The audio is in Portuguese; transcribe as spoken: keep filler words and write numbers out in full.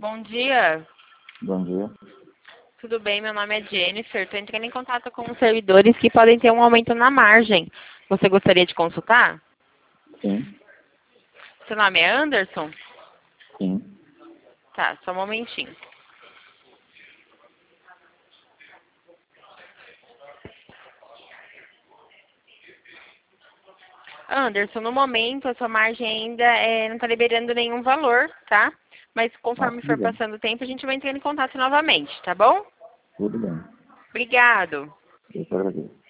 Bom dia. Bom dia. Tudo bem? Meu nome é Jennifer. Estou entrando em contato com os servidores que podem ter um aumento na margem. Você gostaria de consultar? Sim, Seu nome é Anderson? sim. Tá, só um momentinho. Anderson, no momento a sua margem ainda é, não está liberando nenhum valor, tá? Mas Ah, conforme tudo for bem. passando o tempo, a gente vai entrando em contato novamente, tá bom? Tudo bem. Obrigado. Eu que agradeço.